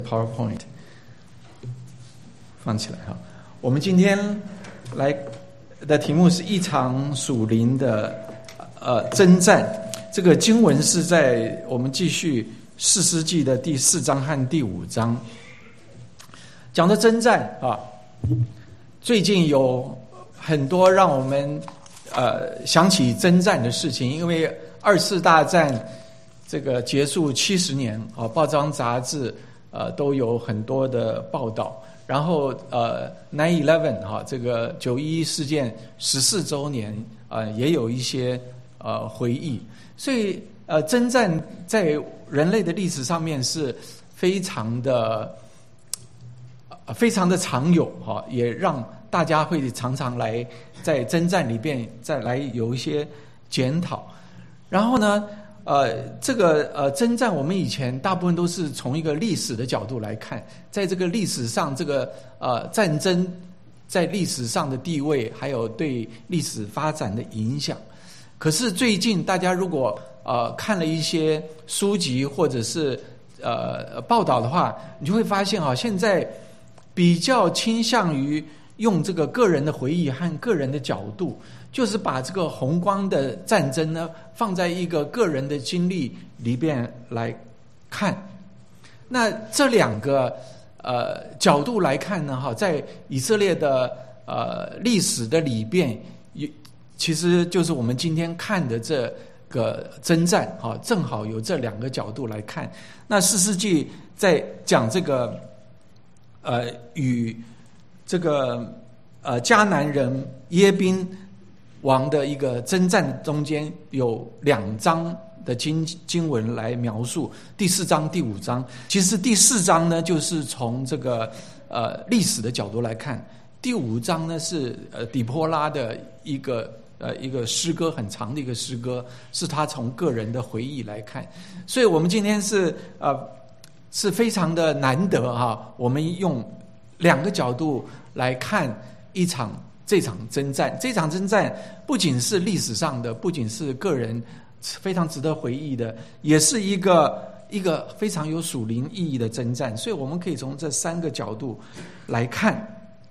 PowerPoint 放起来哈。我们今天来的题目是一场属灵的征战。这个经文是在我们继续士师记的第4章和第5章，讲的征战啊。最近有很多让我们想起征战的事情，因为2次大战这个结束70年啊，报章杂志都有很多的报道。然后9/11哈，这个911事件14周年也有一些回忆。所以征战在人类的历史上面是非常的常有哈，也让大家会常常来在征战里边再来有一些检讨。然后呢这个征战我们以前大部分都是从一个历史的角度来看，在这个历史上这个战争在历史上的地位，还有对历史发展的影响。可是最近大家如果看了一些书籍或者是报道的话，你就会发现现在比较倾向于用这个个人的回忆和个人的角度，就是把这个宏观的战争呢放在一个个人的经历里边来看。那这两个角度来看呢在以色列的历史的里边，其实就是我们今天看的这个征战正好有这两个角度来看。那士师记在讲这个与这个迦南人耶宾王的一个征战中间有2章的经文来描述，第4章第5章。其实第4章呢就是从这个历史的角度来看，第5章呢是底波拉的一个诗歌，很长的一个诗歌，是他从个人的回忆来看。所以我们今天是非常的难得我们用2个角度来看这场征战。这场征战不仅是历史上的，不仅是个人非常值得回忆的，也是一个非常有属灵意义的征战。所以我们可以从这3个角度来看。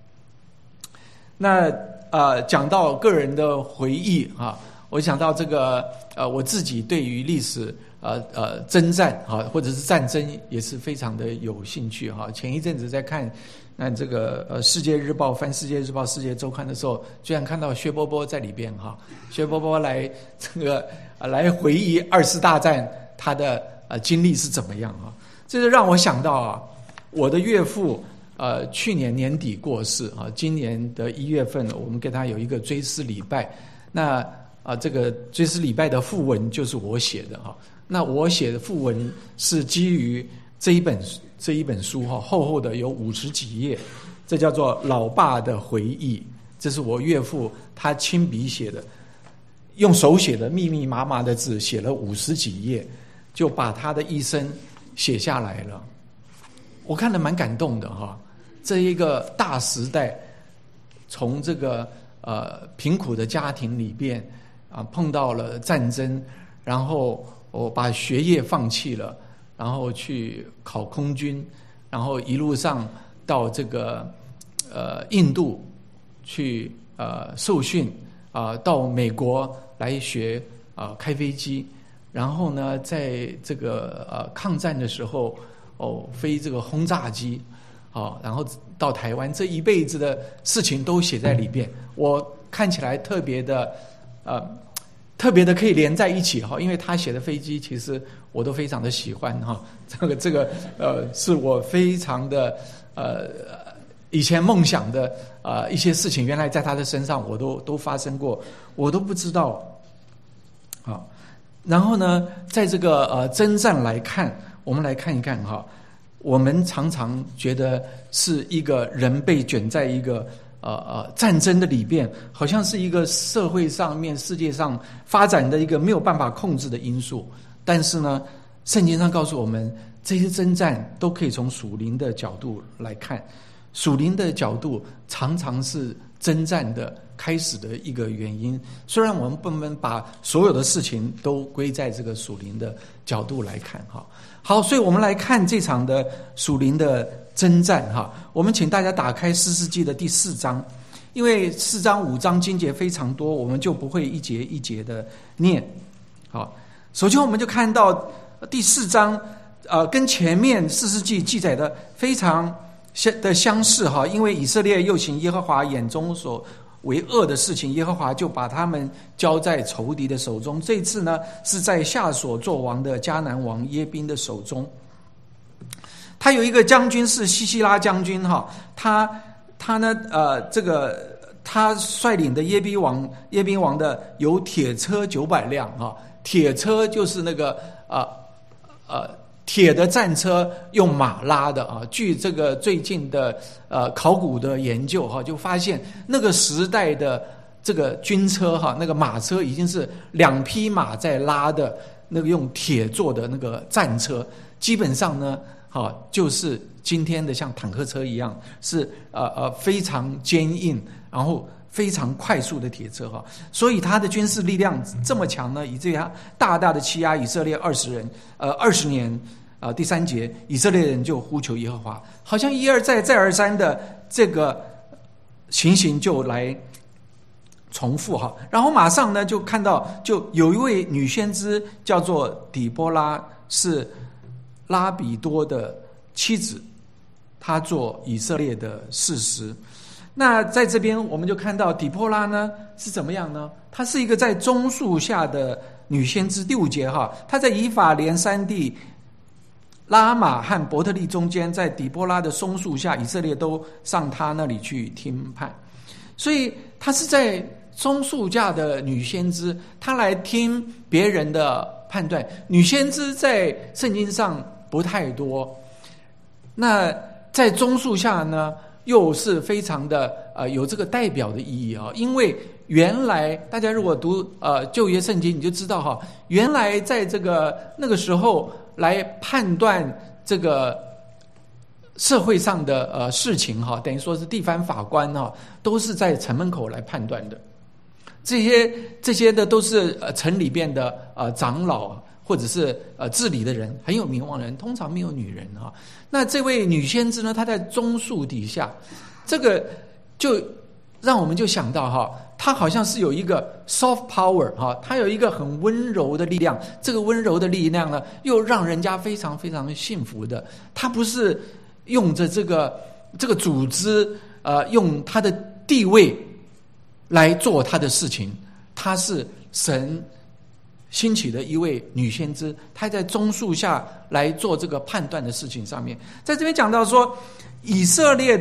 那讲到个人的回忆我想到这个我自己对于历史征战或者是战争也是非常的有兴趣前一阵子在看这个世界日报翻世界日报世界周刊的时候，居然看到薛波波在里边薛波波来回忆2次大战他的经历是怎么样这就让我想到我的岳父去年年底过世今年的1月份我们给他有一个追思礼拜。那这个追思礼拜的附文就是我写的那我写的附文是基于这一本书厚厚的有50几页，这叫做老爸的回忆。这是我岳父他亲笔写的，用手写的密密麻麻的字写了50几页，就把他的一生写下来了。我看得蛮感动的这一个大时代，从这个贫苦的家庭里边碰到了战争，然后我把学业放弃了，然后去考空军，然后一路上到这个印度去受训到美国来学开飞机，然后呢在这个抗战的时候飞这个轰炸机然后到台湾，这一辈子的事情都写在里边。我看起来特别的可以连在一起因为他写的飞机其实我都非常的喜欢这个是我非常的以前梦想的一些事情，原来在他的身上我都发生过，我都不知道然后呢在这个征战来看，我们来看一看我们常常觉得是一个人被卷在一个战争的里边，好像是一个社会上面世界上发展的一个没有办法控制的因素。但是呢圣经上告诉我们，这些征战都可以从属灵的角度来看。属灵的角度常常是征战的开始的一个原因。虽然我们不能把所有的事情都归在这个属灵的角度来看哈。好，所以我们来看这场的属灵的征战哈。我们请大家打开士师记的第4章，因为4章5章经节非常多，我们就不会一节一节的念。好，首先我们就看到第4章，跟前面士师记记载的非常相似哈，因为以色列又行耶和华眼中所为恶的事情，耶和华就把他们交在仇敌的手中。这次呢，是在下所作王的迦南王耶宾的手中。他有一个将军是西西拉将军哈，他呢他率领的耶宾王的有铁车900辆哈，铁车就是那个铁的战车用马拉的啊。据这个最近的考古的研究哈，就发现那个时代的这个军车哈，那个马车已经是2匹马在拉的那个用铁做的那个战车，基本上呢，就是今天的像坦克车一样，是非常坚硬，然后非常快速的铁车哈。所以他的军事力量这么强呢，以至于他大大的欺压以色列20年。第3节，以色列人就呼求耶和华，好像一而再再而三的这个情形就来重复哈。然后马上呢就看到，就有一位女先知叫做底波拉，是拉比多的妻子，她做以色列的士师。那在这边我们就看到底波拉呢是怎么样呢？她是一个在棕树下的女先知。第5节哈，她在以法莲山地拉玛和伯特利中间，在底波拉的松树下，以色列都上他那里去听判。所以她是在松树下的女先知，她来听别人的判断。女先知在圣经上不太多，那在棕树下呢又是非常的有这个代表的意义啊。因为原来大家如果读旧约圣经，你就知道哈，原来在那个时候来判断这个社会上的事情哈，等于说是地方法官哈，都是在城门口来判断的。这些的都是城里边的长老或者是治理的人，很有名望的人，通常没有女人哈。那这位女先知呢，她在棕树底下，这个就让我们就想到哈，她好像是有一个 soft power 哈，她有一个很温柔的力量。这个温柔的力量呢，又让人家非常非常幸福的。她不是用着这个组织用她的地位来做她的事情，她是神兴起的一位女先知，她在棕树下来做这个判断的事情上面。在这边讲到说，以色列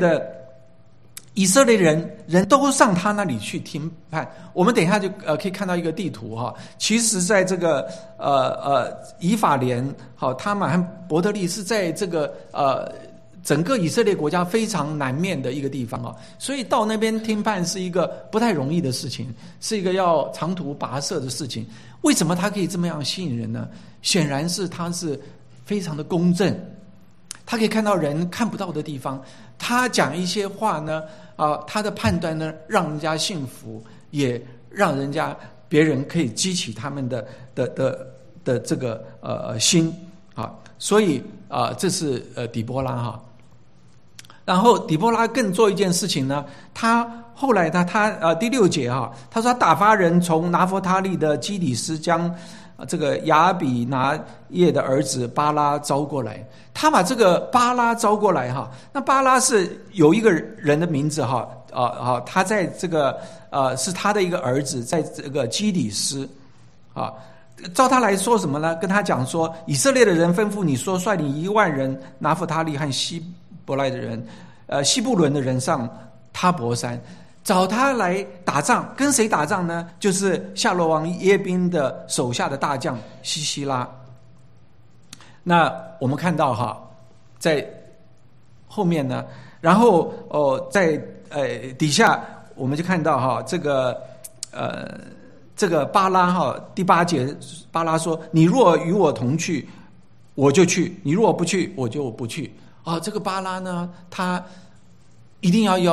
人都上他那里去听判。我们等一下就可以看到一个地图哈。其实在这个以法莲好，他们和伯特利是在这个整个以色列国家非常南面的一个地方啊，所以到那边听判是一个不太容易的事情，是一个要长途跋涉的事情。为什么他可以这么样吸引人呢？显然是他是非常的公正，他可以看到人看不到的地方，他讲一些话呢，他的判断呢，让人家信服，也让别人可以激起他们的这个心啊。所以这是底波拉哈。然后底波拉更做一件事情呢，他后来他第6节哈，他说他打发人从拿弗他利的基底斯将这个亚比拿叶的儿子巴拉招过来。他把这个巴拉招过来哈，那巴拉是有一个人的名字哈，他在这个是他的一个儿子，在这个基底斯啊。照他来说什么呢？跟他讲说，以色列的人吩咐你说，率领1万人拿弗他利和希伯来的人希布伦的人上他伯山，找他来打仗。跟谁打仗呢？就是夏罗王耶宾的手下的大将西西拉。那我们看到哈，在后面呢，然后在底下我们就看到哈，这个巴拉哈，第8节，巴拉说：“你若与我同去，我就去；你若不去，我就不去。”这个巴拉呢，他一定要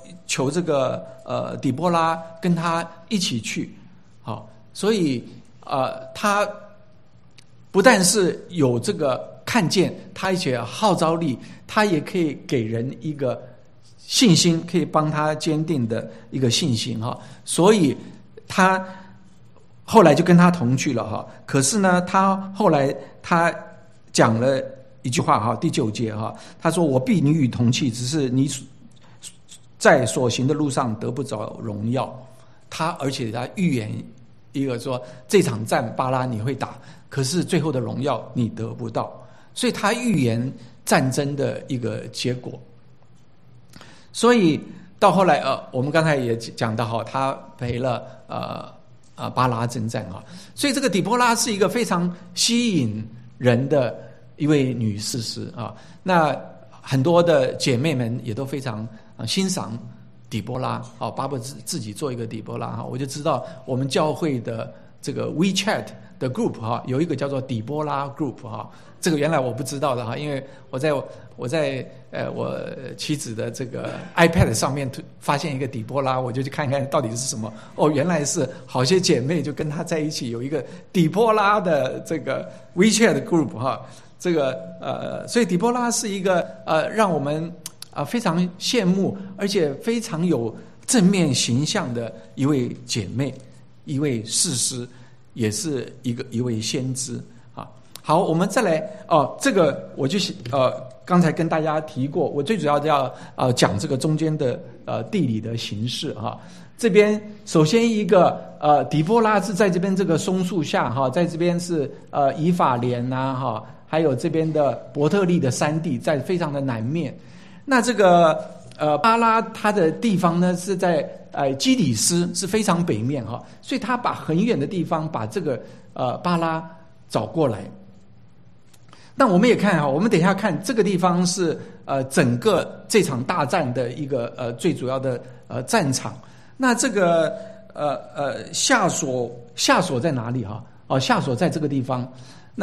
求这个底波拉跟他一起去，好，所以他不但是有这个看见，他而且号召力，他也可以给人一个信心，可以帮他坚定的一个信心哈。所以他后来就跟他同去了哈。可是呢，他后来他讲了一句话哈，第9节哈，他说：“我必与你同去，只是你在所行的路上得不着荣耀。”而且他预言一个说，这场战巴拉你会打，可是最后的荣耀你得不到，所以他预言战争的一个结果。所以到后来我们刚才也讲到哈，他陪了巴拉征战哈，所以这个底波拉是一个非常吸引人的一位女士师啊。那很多的姐妹们也都非常欣赏底波拉啊，巴不得自己做一个底波拉哈。我就知道我们教会的这个 WeChat 的 group 哈，有一个叫做底波拉 group 哈，这个原来我不知道的哈，因为我在我妻子的这个 iPad 上面发现一个底波拉，我就去看看到底是什么。原来是好些姐妹就跟他在一起有一个底波拉的这个 WeChat group 哈。这个所以底波拉是一个让我们非常羡慕，而且非常有正面形象的一位姐妹，一位士师，也是一位先知啊。好，我们再来这个我就刚才跟大家提过，我最主要要讲这个中间的地理的形势哈。这边首先一个底波拉是在这边这个松树下哈，在这边是以法莲呐哈，还有这边的伯特利的山地，在非常的南面。那这个巴拉它的地方呢是在基底斯，是非常北面哈，所以他把很远的地方把这个巴拉找过来。那我们也看哈，我们等一下看这个地方是整个这场大战的一个最主要的战场。那这个夏所在哪里哈？夏所在这个地方。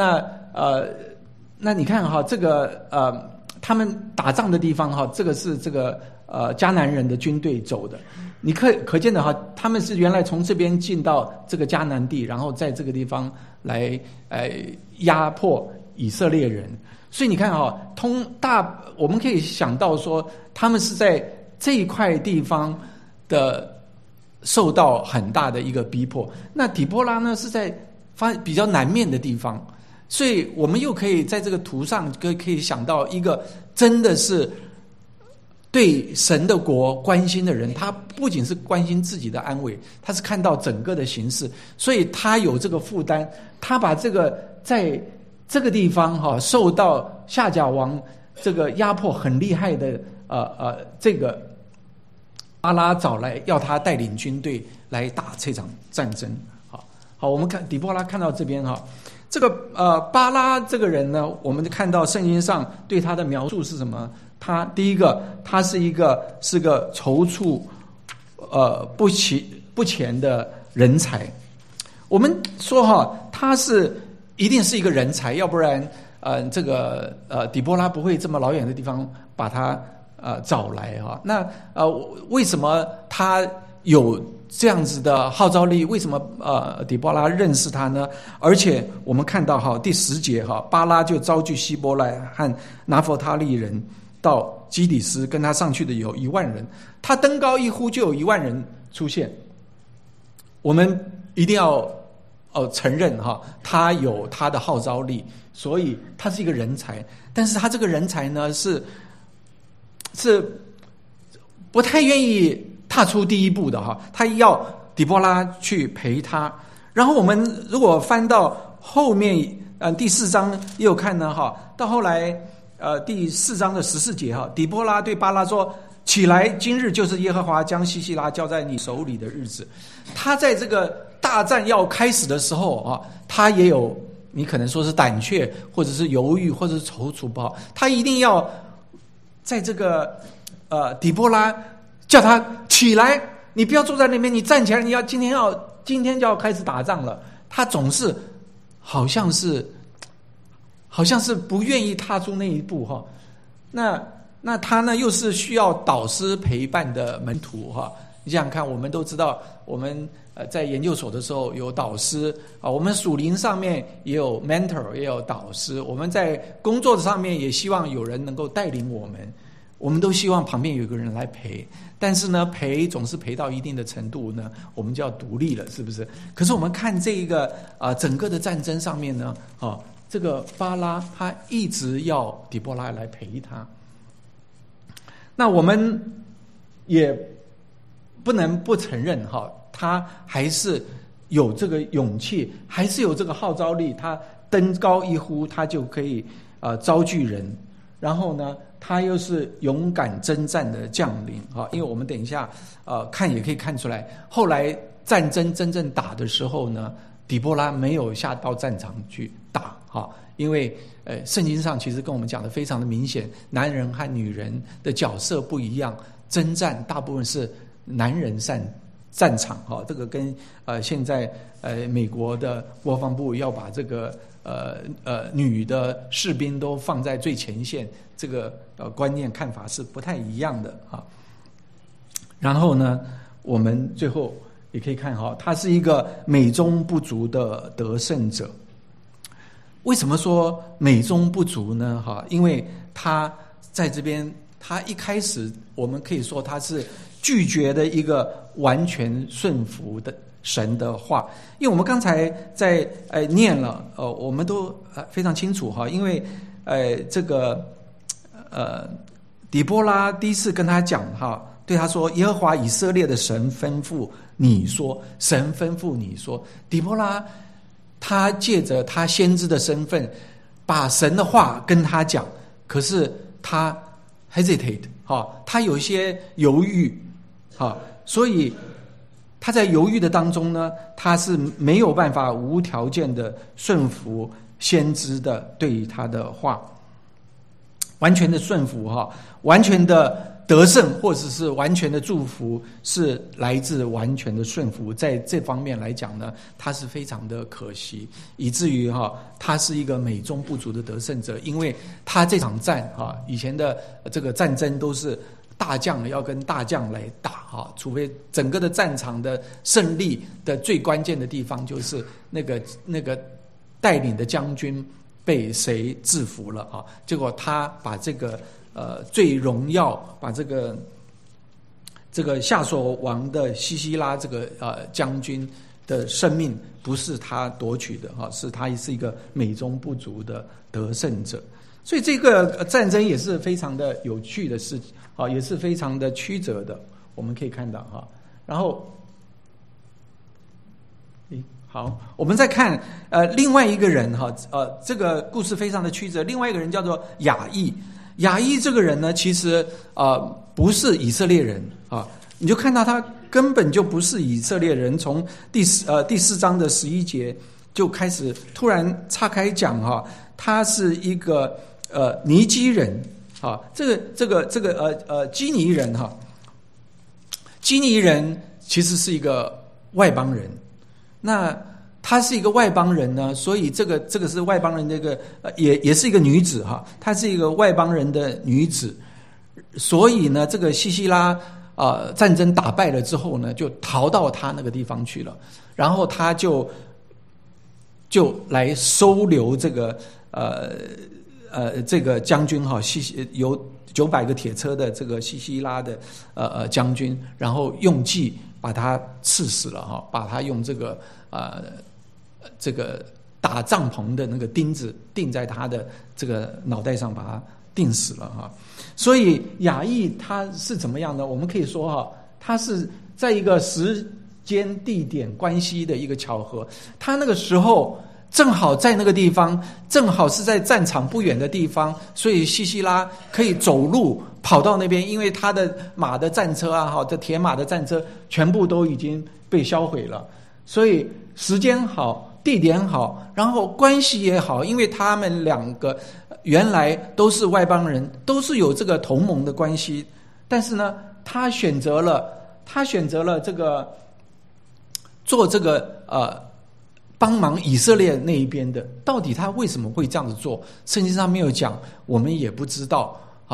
那你看哈，这个他们打仗的地方哈，这个是这个迦南人的军队走的。你可见的哈，他们是原来从这边进到这个迦南地，然后在这个地方来压迫以色列人。所以你看哈，我们可以想到说，他们是在这一块地方的受到很大的一个逼迫。那底波拉呢是在比较南面的地方。所以我们又可以在这个图上可以想到一个真的是对神的国关心的人，他不仅是关心自己的安危，他是看到整个的形势，所以他有这个负担，他把这个在这个地方哈受到夏甲王这个压迫很厉害的这个巴拉找来，要他带领军队来打这场战争。好，我们看底波拉看到这边哈。这个巴拉这个人呢，我们就看到圣经上对他的描述是什么？他第一个，他是个踌躇不前的人才。我们说哈，他一定是一个人才，要不然这个底波拉不会这么老远的地方把他找来哈。那为什么他有这样子的号召力？为什么底波拉认识他呢？而且我们看到哈第10节哈，巴拉就招聚希伯来和拿弗他利人到基底斯，跟他上去的有1万人。他登高一呼，就有1万人出现。我们一定要承认哈，他有他的号召力，所以他是一个人才。但是他这个人才呢，是不太愿意踏出第一步的哈，他要底波拉去陪他。然后我们如果翻到后面第4章也有看呢哈，到后来第4章的14节哈，底波拉对巴拉说：“起来，今日就是耶和华将西西拉交在你手里的日子。”他在这个大战要开始的时候啊，他也有你可能说是胆怯，或者是犹豫，或者是踌躇不好。他一定要在这个底波拉叫他起来，你不要坐在那边，你站起来，你要今天就要开始打仗了。他总是好像是不愿意踏出那一步哈。那那他呢又是需要导师陪伴的门徒哈。你想想看，我们都知道，我们在研究所的时候有导师啊，我们属灵上面也有 mentor， 也有导师，我们在工作上面也希望有人能够带领我们，我们都希望旁边有一个人来陪。但是呢，陪总是陪到一定的程度呢，我们就要独立了，是不是？可是我们看这个整个的战争上面呢，这个巴拉他一直要底波拉来陪他。那我们也不能不承认他还是有这个勇气，还是有这个号召力，他登高一呼，他就可以招聚人。然后呢，他又是勇敢征战的将领因为我们等一下看也可以看出来，后来战争真正打的时候呢，底波拉没有下到战场去打因为圣经上其实跟我们讲的非常的明显，男人和女人的角色不一样，征战大部分是男人上战场这个跟现在美国的国防部要把这个女的士兵都放在最前线，这个观念看法是不太一样的然后呢，我们最后也可以看他是一个美中不足的得胜者。为什么说美中不足呢？因为他在这边，他一开始我们可以说他是拒绝的一个完全顺服的神的话。因为我们刚才在念了我们都非常清楚因为这个底波拉第一次跟他讲对他说，耶和华以色列的神吩咐你说，神吩咐你说。底波拉他借着他先知的身份把神的话跟他讲，可是他 hesitate 他有一些犹豫所以他在犹豫的当中呢，他是没有办法无条件的顺服先知的对于他的话，完全的顺服完全的得胜或者是完全的祝福是来自完全的顺服。在这方面来讲呢，他是非常的可惜，以至于他是一个美中不足的得胜者。因为他这场战以前的这个战争都是大将要跟大将来打除非整个的战场的胜利的最关键的地方就是那个带领的将军被谁制服了结果他把这个最荣耀，把这个夏所王的西西拉这个将军的生命不是他夺取的是他是一个美中不足的得胜者。所以这个战争也是非常的有趣的事情也是非常的曲折的，我们可以看到然后好，我们再看另外一个人这个故事非常的曲折。另外一个人叫做雅意。雅意这个人呢，其实不是以色列人你就看到他根本就不是以色列人。从第4章的11节就开始突然岔开讲他是一个尼基人这个基尼人基尼人其实是一个外邦人。那她是一个外邦人呢，所以这个是外邦人的一个也是一个女子她是一个外邦人的女子。所以呢，这个西西拉战争打败了之后呢，就逃到他那个地方去了。然后他就来收留这个这个将军有900个铁车的这个西西拉的将军，然后用计把他刺死了把他用这个打帐篷的那个钉子钉在他的这个脑袋上，把他钉死了所以雅意他是怎么样呢？我们可以说他是在一个时间地点关系的一个巧合，他那个时候正好在那个地方，正好是在战场不远的地方，所以西西拉可以走路跑到那边，因为他的马的战车这铁马的战车全部都已经被销毁了。所以时间好，地点好，然后关系也好，因为他们两个原来都是外邦人，都是有这个同盟的关系，但是呢，他选择了这个做这个帮忙以色列那一边的。到底他为什么会这样子做？圣经上没有讲，我们也不知道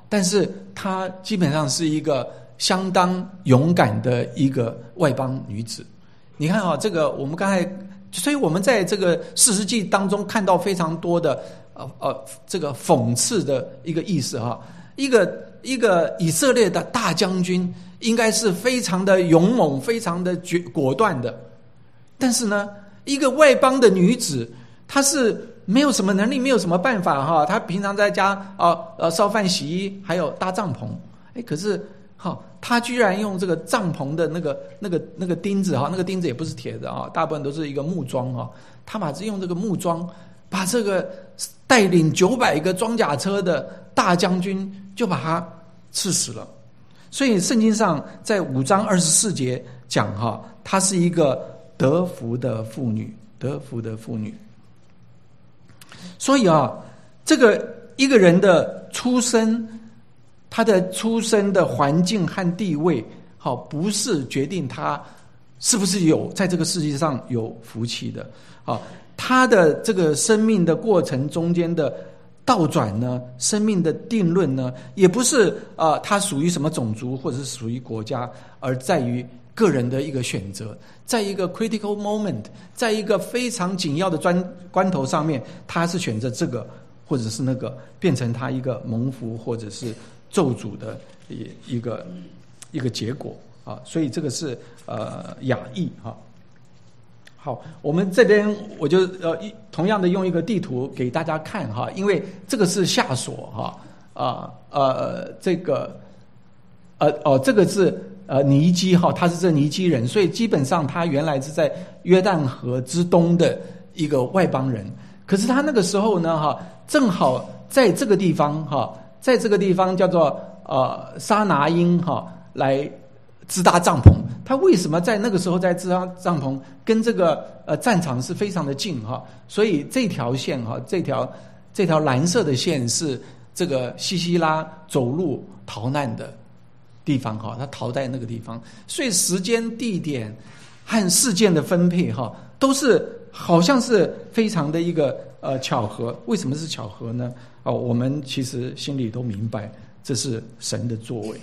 但是她基本上是一个相当勇敢的一个外邦女子。你看啊，这个我们刚才，所以我们在这个士师记当中看到非常多的这个讽刺的一个意思哈。一个以色列的大将军应该是非常的勇猛、非常的果断的，但是呢，一个外邦的女子，她是没有什么能力，没有什么办法哈。她平常在家烧饭、洗衣，还有搭帐篷。可是她居然用这个帐篷的那个钉子哈，那个钉子也不是铁的大部分都是一个木桩哈。她用这个木桩把这个带领900个装甲车的大将军就把他刺死了。所以圣经上在5章24节讲她是一个得福的妇女，得福的妇女。所以这个一个人的出生，他的出生的环境和地位不是决定他是不是有在这个世界上有福气的。他的这个生命的过程中间的倒转呢，生命的定论呢，也不是他属于什么种族或者是属于国家，而在于个人的一个选择，在一个 critical moment， 在一个非常紧要的关头上面，他是选择这个或者是那个，变成他一个蒙福或者是咒诅的一个结果所以这个是雅意好，我们这边我就同样的用一个地图给大家看因为这个是夏所这个这个是尼基他是这尼基人，所以基本上他原来是在约旦河之东的一个外邦人。可是他那个时候呢正好在这个地方在这个地方叫做沙拿因来支搭帐篷。他为什么在那个时候在支搭帐篷，跟这个战场是非常的近所以这条线这条蓝色的线是这个西西拉走路逃难的地方他逃在那个地方。所以时间、地点和事件的分配都是好像是非常的一个巧合。为什么是巧合呢？我们其实心里都明白，这是神的作为。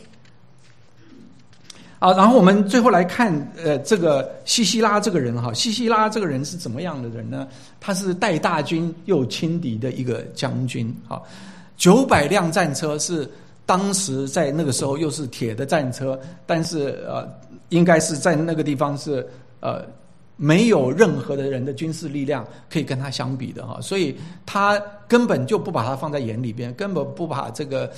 然后我们最后来看这个西西拉这个人西西拉这个人是怎么样的人呢？他是带大军又轻敌的一个将军900辆战车是当时在那个时候又是铁的战车，但是应该是在那个地方是没有任何的人的军事力量可以跟他相比的所以他根本就不把他放在眼里边，根本不把这个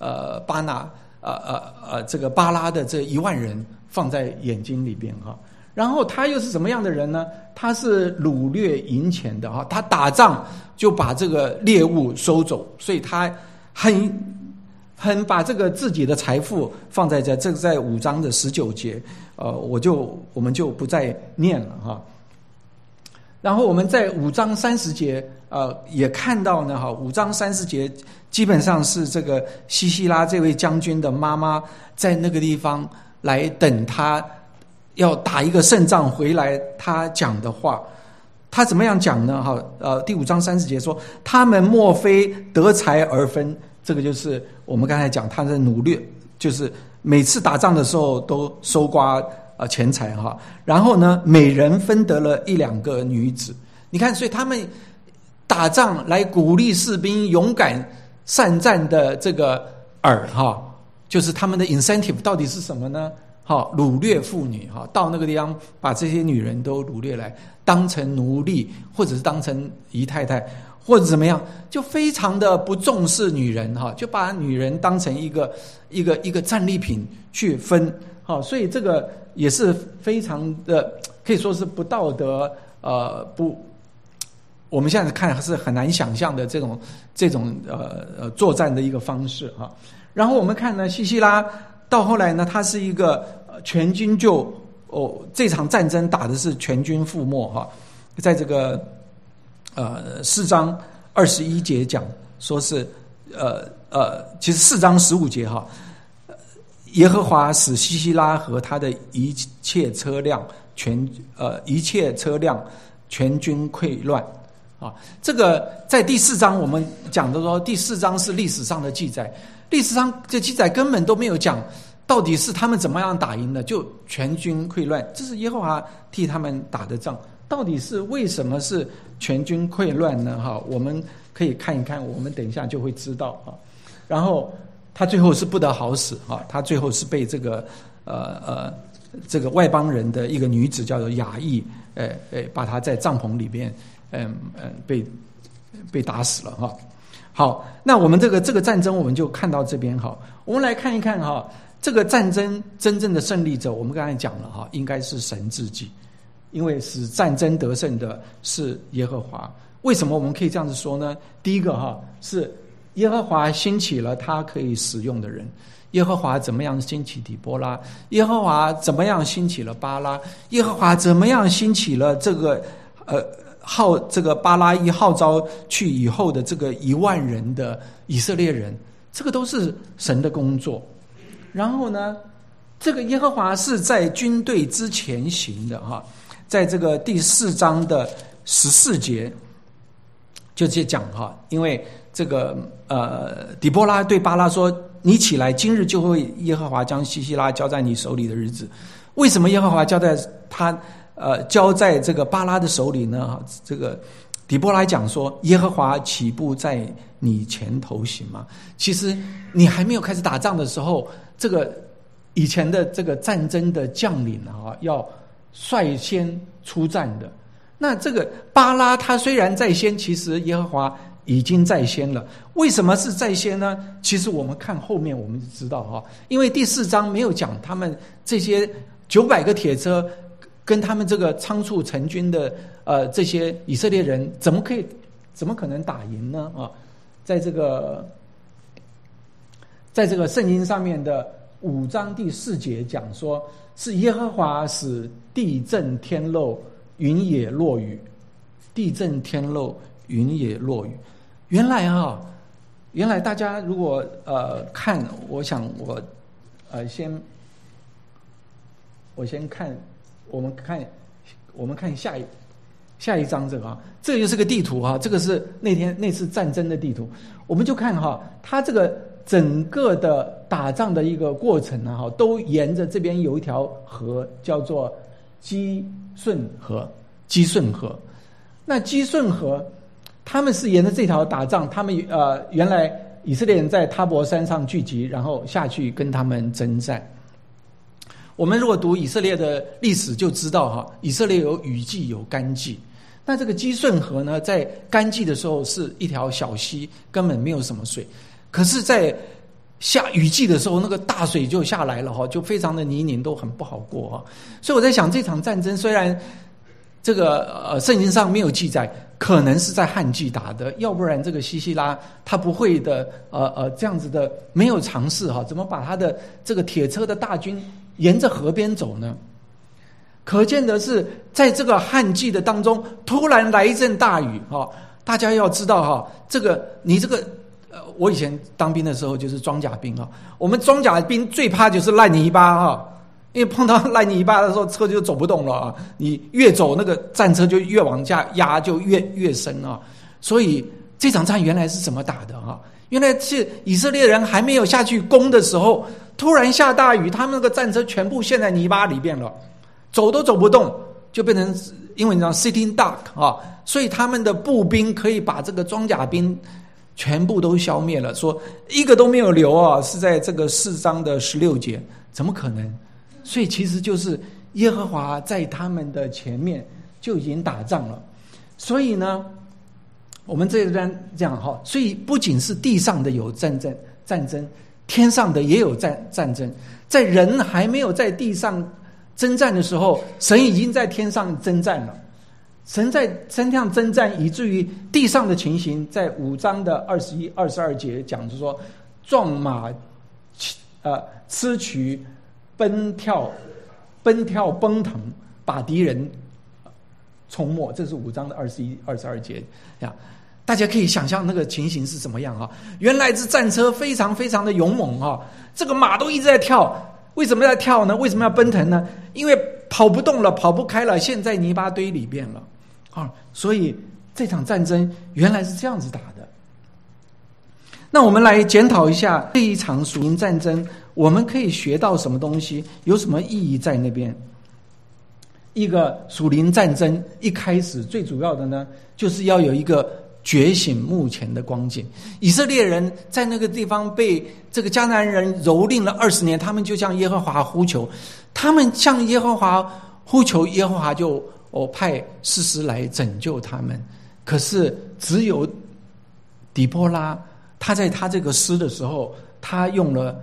这个巴拉的这1万人放在眼睛里边然后他又是什么样的人呢？他是掳掠银钱的他打仗就把这个猎物收走，所以他很把这个自己的财富放在这个在5章的19节我们就不再念了然后我们在5章30节也看到呢5章30节基本上是这个西西拉这位将军的妈妈在那个地方来等他要打一个胜仗回来，他讲的话。他怎么样讲呢第5章30节说，他们莫非得财而分。这个就是我们刚才讲他的掳掠，就是每次打仗的时候都搜刮钱财然后呢每人分得了1-2个女子。你看，所以他们打仗来鼓励士兵勇敢善战的这个就是他们的 incentive 到底是什么呢？掳掠妇女到那个地方把这些女人都掳掠来当成奴隶，或者是当成姨太太，或者怎么样，就非常的不重视女人就把女人当成一个战利品去分所以这个也是非常的可以说是不道德我们现在看是很难想象的这种作战的一个方式然后我们看呢，西西拉到后来呢，他是一个全军这场战争打的是全军覆没在这个4章21节讲说是其实4章15节耶和华使西西拉和他的一切车辆全军溃乱这个在第4章我们讲的说，第4章是历史上的记载， 历史上这记载根本都没有讲到底是他们怎么样打赢的，就全军溃乱，这是耶和华替他们打的仗。到底是为什么是全军溃乱呢？哈，我们可以看一看，我们等一下就会知道哈。然后他最后是不得好死哈，他最后是被这个这个外邦人的一个女子叫做雅意，把他在帐篷里边被打死了哈。好，那我们这个战争我们就看到这边哈，我们来看一看哈，这个战争真正的胜利者，我们刚才讲了哈，应该是神自己，因为使战争得胜的是耶和华。为什么我们可以这样子说呢？第一个哈，是耶和华兴起了他可以使用的人。耶和华怎么样兴起底波拉？耶和华怎么样兴起了巴拉？耶和华怎么样兴起了这个这个巴拉一号召去以后的这个10000人的以色列人，这个都是神的工作。然后呢，这个耶和华是在军队之前行的哈，在这个第4章的14节就直接讲哈，因为这个底波拉对巴拉说：“你起来，今日就会耶和华将西西拉交在你手里的日子。”为什么耶和华交在这个巴拉的手里呢？这个底波拉讲说：“耶和华岂不在你前头行吗？”其实你还没有开始打仗的时候，这个以前的这个战争的将领啊，要率先出战的。那这个巴拉他虽然在先，其实耶和华已经在先了。为什么是在先呢？其实我们看后面我们就知道哈，因为第4章没有讲他们这些900个铁车跟他们这个仓促成军的这些以色列人怎么可能打赢呢？啊，在这个圣经上面的5章第4节讲说，是耶和华使地震天漏，云也落雨。地震天漏，云也落雨。原来大家如果看，我想我先看，我们看下一章这个啊，这个就是个地图啊，这个是那次战争的地图，我们就看哈，它这个整个的打仗的一个过程啊，哈，都沿着这边有一条河叫做基顺河。那基顺河，他们是沿着这条打仗，他们原来以色列人在他伯山上聚集，然后下去跟他们征战。我们如果读以色列的历史就知道哈，以色列有雨季有干季。那这个基顺河呢，在干季的时候是一条小溪，根本没有什么水。可是在下雨季的时候，那个大水就下来了哈，就非常的泥泞，都很不好过哈。所以我在想，这场战争虽然这个圣经上没有记载，可能是在旱季打的，要不然这个西西拉他不会的这样子的没有尝试哈，怎么把他的这个铁车的大军沿着河边走呢？可见的是，在这个旱季的当中，突然来一阵大雨哈。大家要知道哈，我以前当兵的时候就是装甲兵哈，我们装甲兵最怕就是烂泥巴哈。因为碰到烂泥巴的时候，车就走不动了啊！你越走，那个战车就越往下压，就越深啊！所以这场仗原来是怎么打的啊？原来是以色列人还没有下去攻的时候，突然下大雨，他们那个战车全部陷在泥巴里边了，走都走不动，就变成英文讲 sitting duck 啊！所以他们的步兵可以把这个装甲兵全部都消灭了，说一个都没有留啊！是在这个4章的16节，怎么可能？所以其实就是耶和华在他们的前面就已经打仗了。所以呢，我们这边讲哈，所以不仅是地上的有战争，天上的也有战争。在人还没有在地上征战的时候，神已经在天上征战了。神在天上征战，以至于地上的情形，在5章的21、22节讲，就是说壮马吃渠奔跳奔腾，把敌人冲没。这是5章的21、22节呀。大家可以想象那个情形是怎么样啊？原来这战车非常非常的勇猛啊，这个马都一直在跳。为什么要跳呢？为什么要奔腾呢？因为跑不动了，跑不开了，陷在泥巴堆里边了啊！所以这场战争原来是这样子打的。 那我们来检讨一下这一场属灵战争，我们可以学到什么东西，有什么意义在那边。一个属灵战争一开始最主要的呢，就是要有一个觉醒目前的光景。以色列人在那个地方被这个迦南人蹂躏了20年，他们就向耶和华呼求，他们向耶和华呼求，耶和华就派士师来拯救他们。可是只有底波拉，他在他这个诗的时候，他用了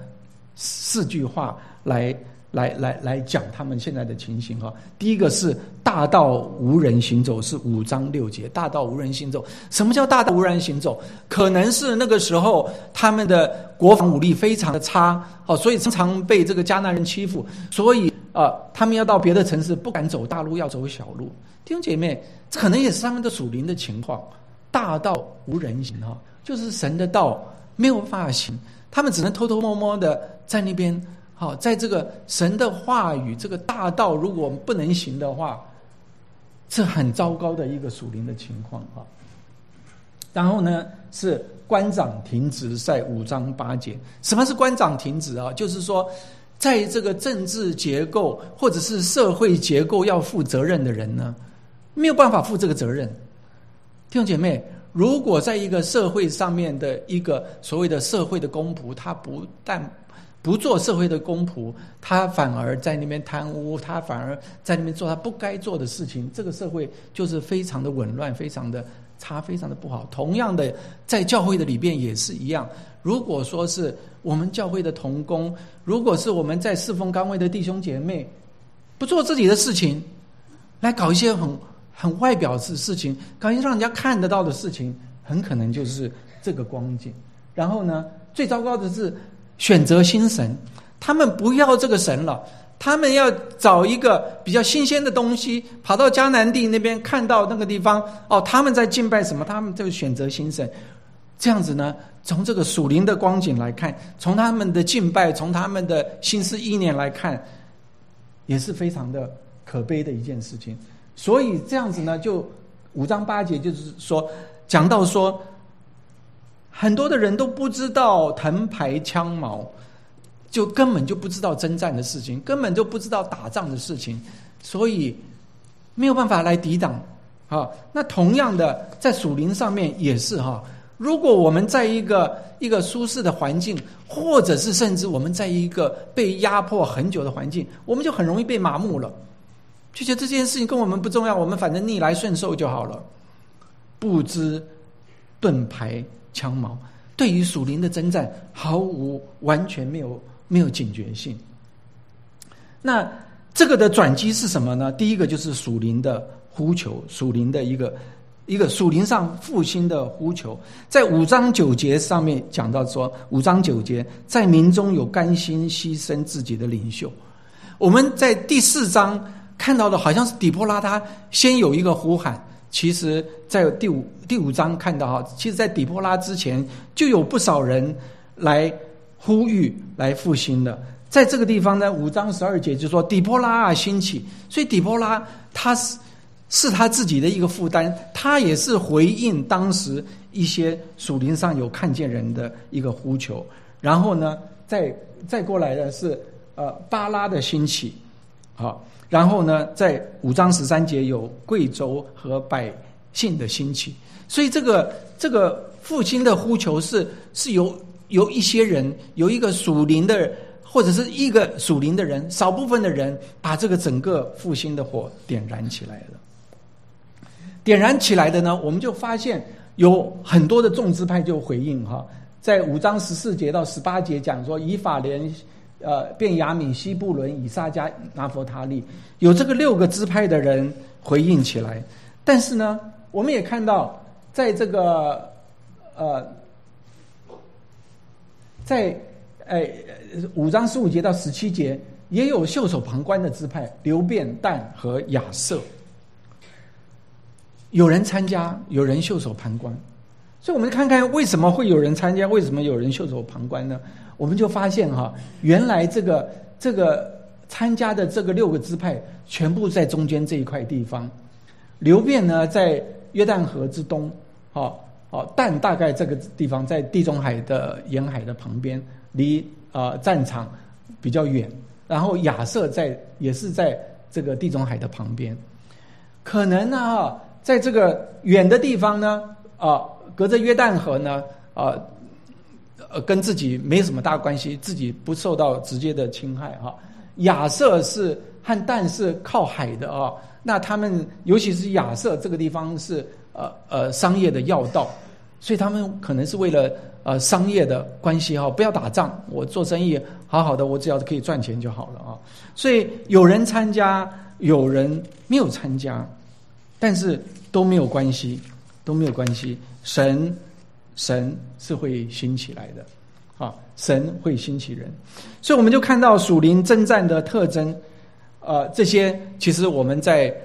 4句话来讲他们现在的情形哈。第一个是大道无人行走，是5章6节。大道无人行走，什么叫大道无人行走？可能是那个时候他们的国防武力非常的差，所以常常被这个迦南人欺负，所以他们要到别的城市不敢走大路，要走小路。弟兄姐妹，这可能也是他们的属灵的情况。大道无人行哈，就是神的道没有办法行，他们只能偷偷摸摸的在那边。好，在这个神的话语这个大道如果不能行的话，这很糟糕的一个属灵的情况啊。然后呢，是官长停职，在5章8节。什么是官长停职啊？就是说在这个政治结构或者是社会结构要负责任的人呢，没有办法负这个责任。弟兄姐妹，如果在一个社会上面的一个所谓的社会的公仆，他不但不做社会的公仆，他反而在那边贪污，他反而在那边做他不该做的事情，这个社会就是非常的紊乱，非常的差，非常的不好。同样的，在教会的里边也是一样。如果说是我们教会的同工，如果是我们在侍奉岗位的弟兄姐妹，不做自己的事情，来搞一些很外表的事情，搞一些让人家看得到的事情，很可能就是这个光景。然后呢，最糟糕的是选择新神，他们不要这个神了，他们要找一个比较新鲜的东西，跑到迦南地那边看到那个地方他们在敬拜什么，他们就选择新神。这样子呢，从这个属灵的光景来看，从他们的敬拜，从他们的心思意念来看，也是非常的可悲的一件事情。所以这样子呢，就5章8节就是说，讲到说很多的人都不知道藤牌枪矛，就根本就不知道征战的事情，根本就不知道打仗的事情，所以没有办法来抵挡。那同样的，在属灵上面也是如果我们在一个舒适的环境，或者是甚至我们在一个被压迫很久的环境，我们就很容易被麻木了，就觉得这件事情跟我们不重要，我们反正逆来顺受就好了，不知盾牌枪矛，对于属灵的征战完全没有警觉性。那这个的转机是什么呢？第一个就是属灵的呼求，属灵的一个属灵上复兴的呼求。在5章9节上面讲到说，5章9节，在民中有甘心牺牲自己的领袖。我们在第4章看到的好像是底波拉他先有一个呼喊，其实在第五章看到其实在底波拉之前就有不少人来呼吁来复兴的。在这个地方呢，5章12节就说底波拉兴起，所以底波拉他是他自己的一个负担，他也是回应当时一些属灵上有看见人的一个呼求。然后呢再过来的是巴拉的兴起。然后呢，在5章13节有贵州和百姓的兴起，所以这个复兴的呼求是由一些人，有一个属灵的，或者是一个属灵的人，少部分的人把这个整个复兴的火点燃起来了。点燃起来的呢，我们就发现有很多的众支派就回应在5章14节到18节讲说，以法莲便雅悯、西布伦、以撒迦、拿弗他利，有这个6个支派的人回应起来。但是呢，我们也看到，在这个在5章15节到17节，也有袖手旁观的支派，流便、但和亚瑟。有人参加，有人袖手旁观。所以我们看看为什么会有人参加，为什么有人袖手旁观呢？我们就发现原来这个参加的这个6个支派全部在中间这一块地方。流便呢在约旦河之东， 但大概这个地方在地中海的沿海的旁边，离战场比较远。然后亚瑟也是在这个地中海的旁边，可能呢，在这个远的地方呢，隔着约旦河呢，跟自己没什么大关系，自己不受到直接的侵害哈。亚瑟和但是靠海的啊，那他们尤其是亚瑟这个地方是商业的要道，所以他们可能是为了商业的关系哈，不要打仗，我做生意好好的，我只要可以赚钱就好了啊。所以有人参加，有人没有参加，但是都没有关系，都没有关系。神是会兴起来的啊，神会兴起人，所以我们就看到属灵征战的特征。这些其实我们在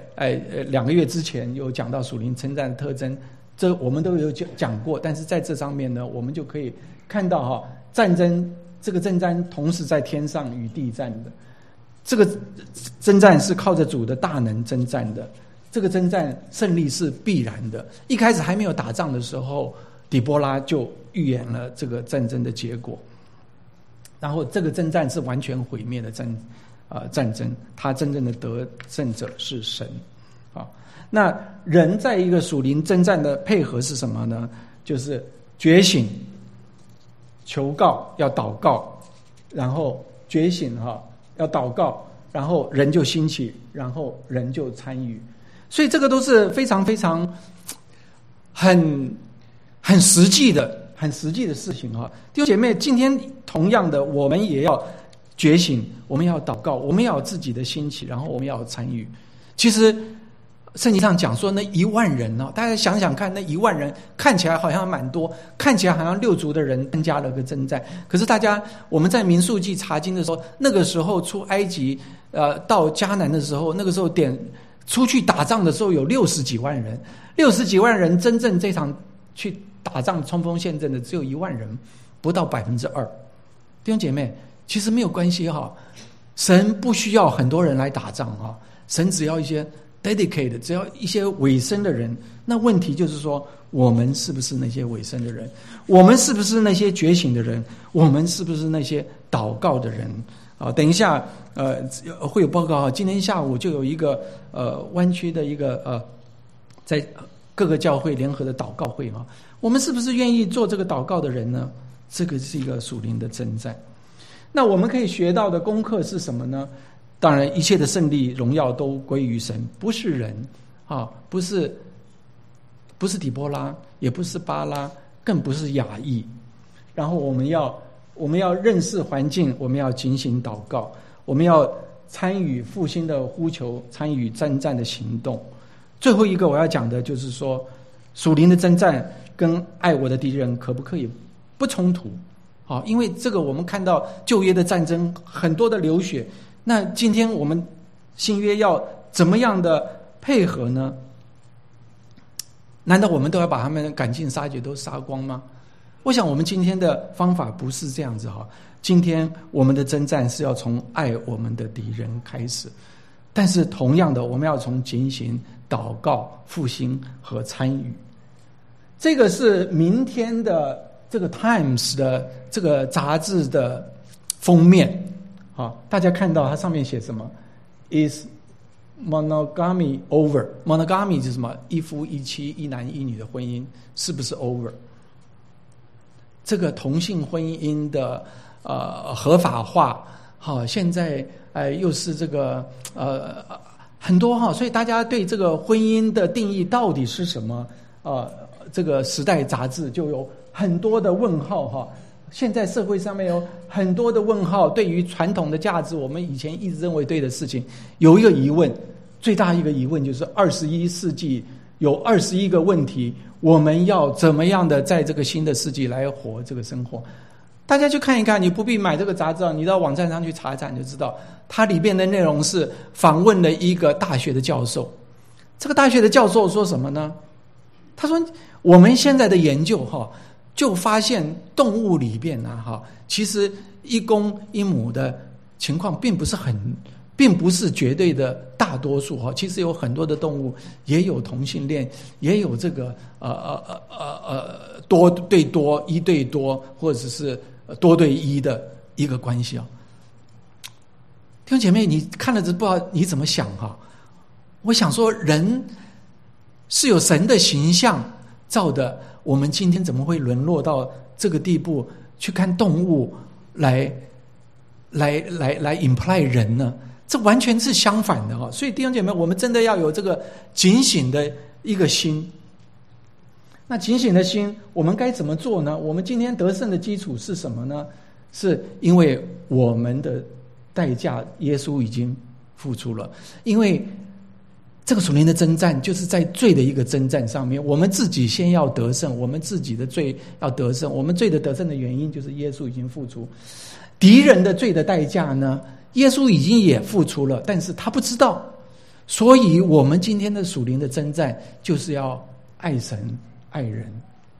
2个月之前有讲到属灵征战的特征，这我们都有讲过，但是在这上面呢，我们就可以看到战争这个征战同时在天上与地战的，这个征战是靠着主的大能征战的，这个征战胜利是必然的。一开始还没有打仗的时候，底波拉就预言了这个战争的结果，然后这个征战是完全毁灭的战争，他真正的得胜者是神啊。那人在一个属灵征战的配合是什么呢？就是觉醒、求告，要祷告，然后觉醒要祷告，然后人就兴起，然后人就参与。所以这个都是非常非常很实际的事情哈。弟兄姐妹，今天同样的，我们也要觉醒，我们要祷告，我们要有自己的兴起，然后我们要参与。其实圣经上讲说那1万人大家想想看，那1万人看起来好像蛮多，看起来好像6族的人参加了个征战。可是我们在民数记查经的时候，那个时候出埃及到迦南的时候，那个时候出去打仗的时候有60几万人，60几万人真正这场去打仗冲锋陷阵的只有1万人，不到2%。弟兄姐妹，其实没有关系神不需要很多人来打仗神只要一些 dedicated， 只要一些委身的人。那问题就是说，我们是不是那些委身的人？我们是不是那些觉醒的人？我们是不是那些祷告的人？等一下会有报告今天下午就有一个湾区的一个在各个教会联合的祷告会我们是不是愿意做这个祷告的人呢？这个是一个属灵的征战。那我们可以学到的功课是什么呢？当然一切的胜利荣耀都归于神，不是人不是底波拉，也不是巴拉，更不是亚裔。然后我们要认识环境，我们要警醒祷告，我们要参与复兴的呼求，参与征战的行动。最后一个我要讲的就是说，属灵的征战跟爱我的敌人可不可以不冲突？因为这个我们看到旧约的战争很多的流血，那今天我们新约要怎么样的配合呢？难道我们都要把他们赶尽杀绝都杀光吗？我想我们今天的方法不是这样子今天我们的征战是要从爱我们的敌人开始，但是同样的，我们要从警醒、祷告、复兴和参与。这个是明天的这个 Times 的这个杂志的封面大家看到它上面写什么 ？Is monogamy over？ Monogamy 是什么？一夫一妻、一男一女的婚姻是不是 over？ 这个同性婚姻的合法化现在又是这个很多所以大家对这个婚姻的定义到底是什么这个时代杂志就有很多的问号现在社会上面有很多的问号，对于传统的价值，我们以前一直认为对的事情，有一个疑问，最大一个疑问就是21世纪有21个问题，我们要怎么样的在这个新的世纪来活这个生活？大家去看一看，你不必买这个杂志你到网站上去查一查，你就知道，它里边的内容是访问了一个大学的教授。这个大学的教授说什么呢？他说，我们现在的研究就发现动物里边其实一公一母的情况并不是并不是绝对的大多数哈。其实有很多的动物也有同性恋，也有这个多对多、一对多，或者是多对一的一个关系啊。弟兄姐妹，你看了这不知道你怎么想哈？我想说，人是有神的形象造的，我们今天怎么会沦落到这个地步，去看动物来 imply 人呢？这完全是相反的哈。所以弟兄姐妹，我们真的要有这个警醒的一个心。那警醒的心，我们该怎么做呢？我们今天得胜的基础是什么呢？是因为我们的代价，耶稣已经付出了。因为这个属灵的征战，就是在罪的一个征战上面，我们自己先要得胜，我们自己的罪要得胜。我们罪的得胜的原因，就是耶稣已经付出。敌人的罪的代价呢，耶稣已经也付出了，但是他不知道。所以我们今天的属灵的征战，就是要爱神爱人。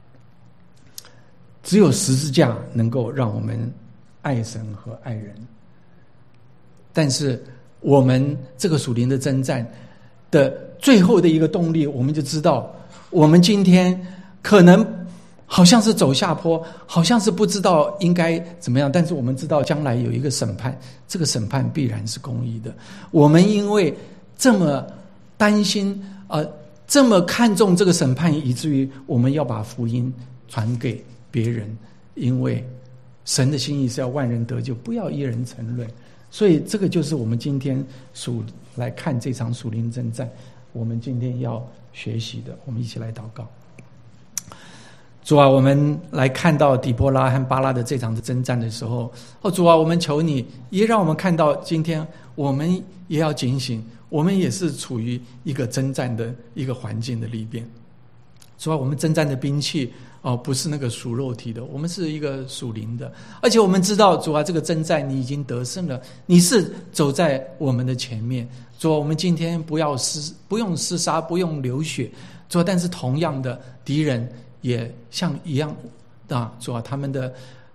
只有十字架能够让我们爱神和爱人。但是我们这个属灵的征战的最后的一个动力，我们就知道，我们今天可能好像是走下坡，好像是不知道应该怎么样，但是我们知道将来有一个审判，这个审判必然是公义的。我们因为这么担心这么看重这个审判，以至于我们要把福音传给别人，因为神的心意是要万人得救，不要一人沉沦。所以这个就是我们今天来看这场属灵征战，我们今天要学习的。我们一起来祷告。主啊，我们来看到底波拉和巴拉的这场的征战的时候，主啊，我们求你也让我们看到，今天我们也要警醒，我们也是处于一个征战的一个环境的里边。主啊，我们征战的兵器不是那个属肉体的，我们是一个属灵的。而且我们知道，主啊，这个征战你已经得胜了，你是走在我们的前面。主啊，我们今天不用厮杀，不用流血。主啊，但是同样的敌人也像一样主啊，他们的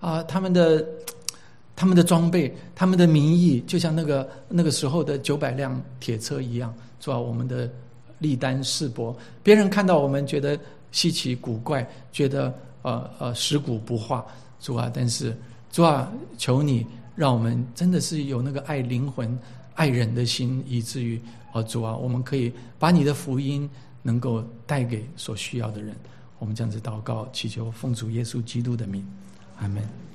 装备，他们的名义，就像那个时候的900辆铁车一样。主啊，我们的力单势薄，别人看到我们觉得稀奇古怪，觉得尸骨不化。主啊，但是主啊，求你让我们真的是有那个爱灵魂、爱人的心，以至于主啊，我们可以把你的福音能够带给所需要的人。我们这样子祷告，祈求奉主耶稣基督的名，阿们。